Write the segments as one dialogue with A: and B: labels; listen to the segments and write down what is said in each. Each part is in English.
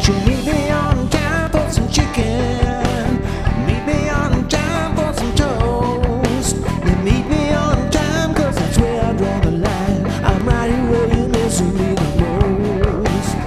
A: Won't you meet me on time for some chicken? Meet me on time for some toast. You meet me on time, cause that's where I draw the line. I'm right here where you miss me the most.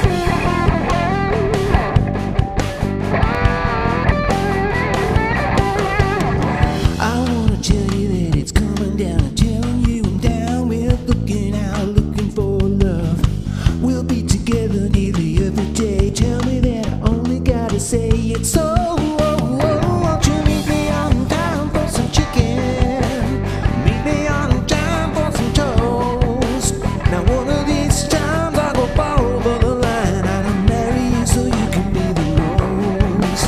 A: I wanna tell you that it's coming down. I'm telling you I'm down with looking out, looking for love. We'll be together nearly every day. Tell me that I only gotta say it so. Won't you meet me on time for some chicken? Meet me on time for some toast. Now one of these times I'll go far over the line, and I'll marry you so you can be the rose.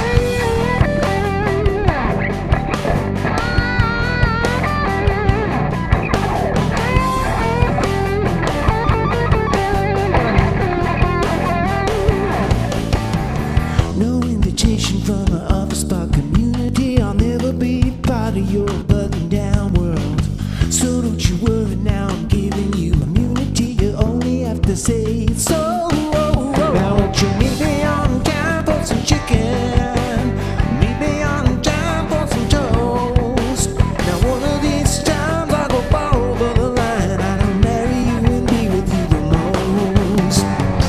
A: No invitation from the office park community. I'll never be part of your button-down world. So don't you worry now, I'm giving you immunity. You only have to say it's so. Now won't you meet me on time for some chicken? Meet me on time for some toast. Now one of these times I'll go far over the line, and I'll marry you and be with you the most.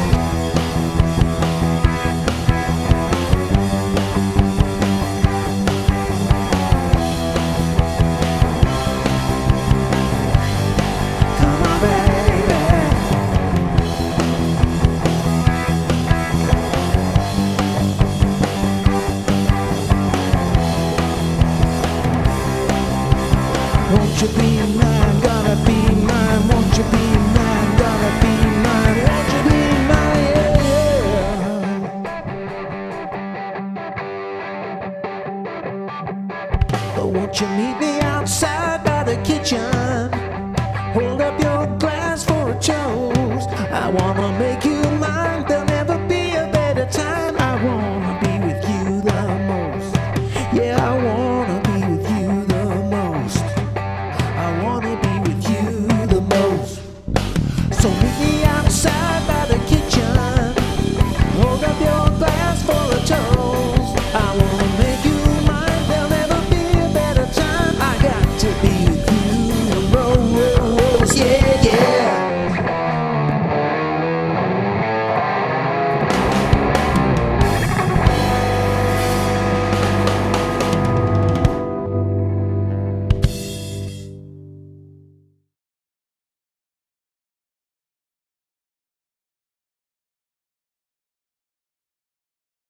A: Come on, baby. Won't you be mine, gonna be mine? Won't you be mine, gonna be mine? Won't you be mine, yeah. Oh, won't you meet me outside by the kitchen? Hold up your glass for a toast. I wanna make